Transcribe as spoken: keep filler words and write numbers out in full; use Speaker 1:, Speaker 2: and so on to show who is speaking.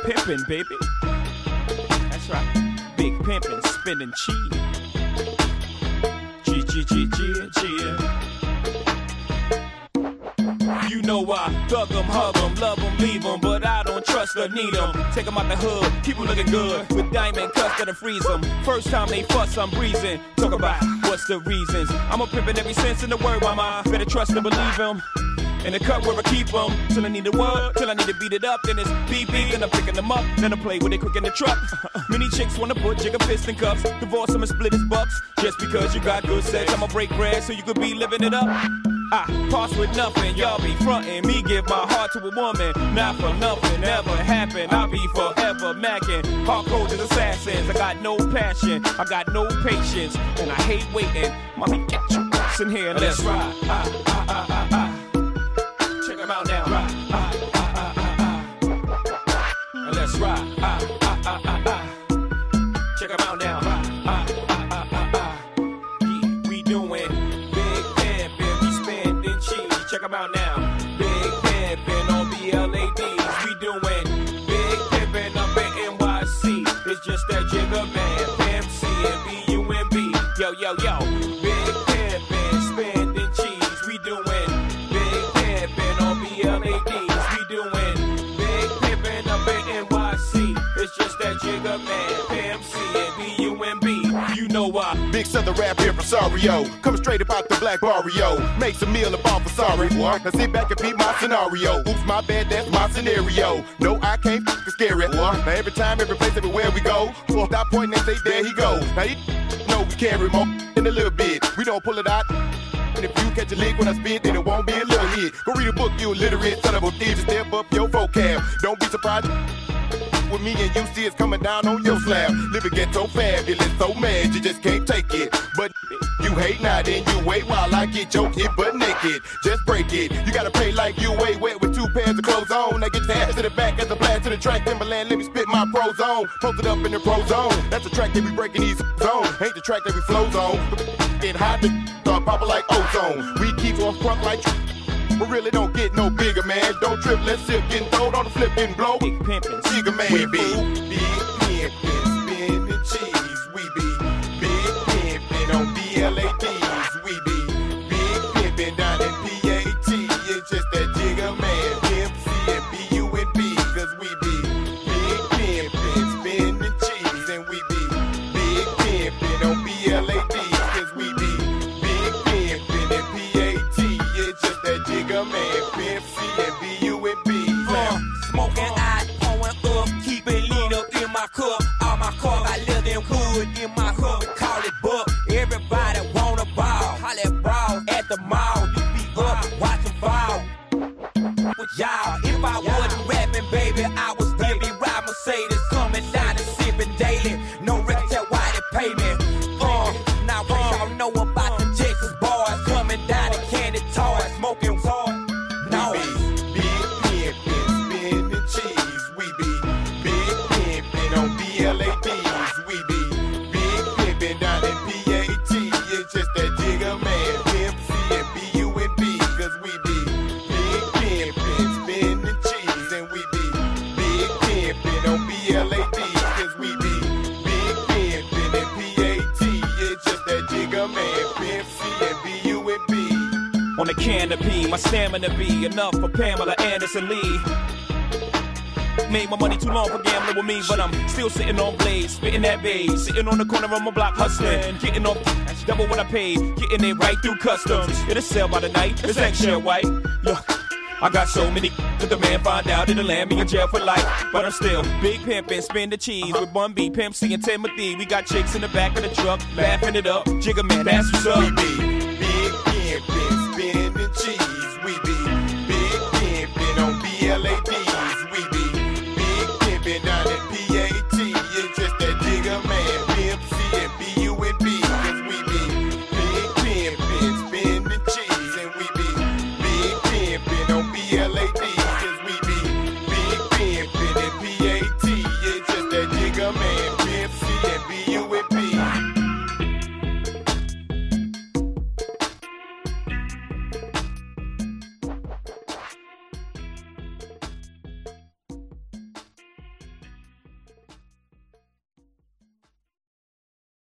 Speaker 1: pimpin', baby. That's right. Big pimpin', spinning cheese. G, G, G, G, G. You know I thug 'em, hug 'em, love 'em, leave 'em, but I don't trust or need 'em. Take 'em out the hood, keep 'em looking good, with diamond cuts that'll freeze 'em. First time they fuss, I'm breezing. Talk about what's the reasons. I'm a pimpin' every sense in the word, mama. Better trust and believe him. In the cut where I keep 'em, till I need a word, till I need to beat it up. Then it's beep beep, then I'm picking them up, then I play with it quick in the truck. Many chicks wanna put jigger fist in cuffs, divorce 'em and split his bucks. Just because you got good sex, I'ma break bread so you could be living it up. I pass with nothing, y'all be frontin'. Me give my heart to a woman, not for nothing, never happen. I'll be forever macking. Hardcore as assassins, I got no passion, I got no patience, and I hate waiting. Mommy, get your ass in here and let's ride. Ah, ah, ah, ah, ah. Check 'em out now. Ride. Ah, ah, ah, ah, ah. And let's ride. Ah, ah, ah, ah, ah. Check 'em out now. Ride. Ah, ah, ah, ah, ah. Yeah, we doing big pimpin', we spending cheese. Check 'em out now. Big pimpin' on B L A Ds. We doing big pimpin' up in N Y C. It's just that Jigga Man, Pimp C and B U M B. Yo, yo, yo. Big pimpin', spending cheese. We doing big pimpin' on B L A Ds. We doing big pimpin' up in N Y C. It's just that Jigga Man, Pimp C and B U M B. You know why?
Speaker 2: Big Southern rap here from Sario. Coming straight about the black barrio. Makes a meal about for sorry. Now sit back and beat my scenario. Oops, my bad, that's my scenario. No, I can't f***ing scare it. Now every time, every place, everywhere we go, so stop pointing and say, there he go. Now you know we carry more in a little bit. We don't pull it out. And if you catch a lick when I spit, then it won't be a little hit. Go read a book, you illiterate son of a bitch. Step up your vocab. Don't be surprised with me and you see it's coming down on your slab. Living ghetto fabulous, so mad you just can't take it. But you hate now, then you wait while I get your hit butt naked. Just break it. You gotta pay like you way wet with two pairs of clothes on. Now get your ass to the back as a blast to the track. Timberland, let me spit my pros on. Posted up in the pro zone. That's the track that we breaking these zones. Ain't the track that we flows on. Get hot, the start popping like ozone. We keep on front like. But really don't get no bigger, man. Don't trip, let's sip, getting throwed on the flip and blow.
Speaker 1: Big pimpin',
Speaker 2: Jigga Man, we be big pimpin', spinning cheese. We be big pimpin' on B L A Ds. We be big pimpin' down in P A T. It's just that Jigga Man, Pimp C and B U N B. Cause we be big pimpin', spinning cheese. And we be big pimpin' on B L A Ds. Cause we be big pimpin' in P A T. It's just that Jigga Man, Pimp C and B U N B.
Speaker 3: Uh, smoking out, pouring up, keep it lean up in my cup. All my car got little damn hood in my hood, we call it buck. Everybody wanna ball, holla brawl at the mall. You be up, watch them fall. With y'all, if I wasn't rapping, baby, I would still be riding Mercedes, coming down and sipping daily. No record tell why they pay me. Uh, now what y'all know about the Texas boys coming down and candy toys, smoking hard. No.
Speaker 2: Big pimpin', spinning cheese. We be big pimpin' on B L A Ds. We be big pimpin' down in P A T. It's just that Jigga Man, Pimp C and B U N B. Cause we be big pimpin', spinning cheese. And we be big pimpin' on B L A Ds. Cause we be big pimpin' in P A T. It's just that Jigga Man, Pimp C and B U N B.
Speaker 1: on the canopy, my stamina be enough for Pamela Anderson Lee. Made my money too long for gambling with me, but I'm still sitting on blades, spitting that bass, sitting on the corner of my block hustling, getting off that's double what I paid, getting it right through customs. It'll sell by the night, it's eggshell white. Look, I got so many that the man find out it'll land me in jail for life. But I'm still big pimpin', spin the cheese with Bun B, Pimp C and Timothy. We got chicks in the back of the truck, laughing it up. Jigga Man, that's what's up.
Speaker 2: We be big pimpin', spinning cheese. We be big pimpin' on B L A D.